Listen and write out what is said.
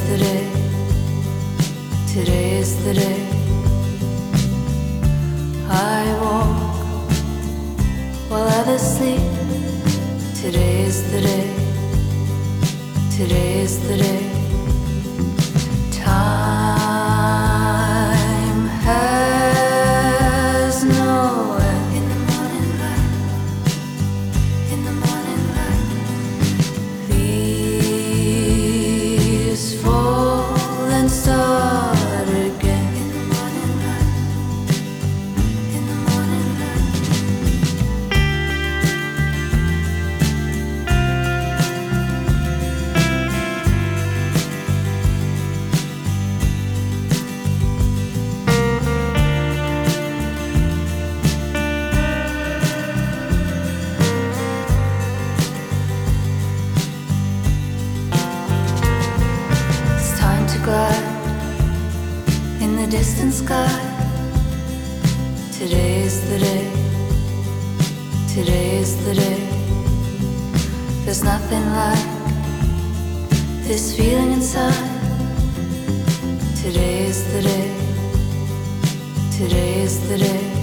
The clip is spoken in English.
the day. Today is the day. I walk while others sleep. Today is the day. Today is the day. Time has no end. In the morning light, in the morning light, leaves fall and start again. In the morning light, in the morning light. It's time to glide in the distant sky. Today is the day. Today is the day. There's nothing like this feeling inside. Today is the day. Today is the day.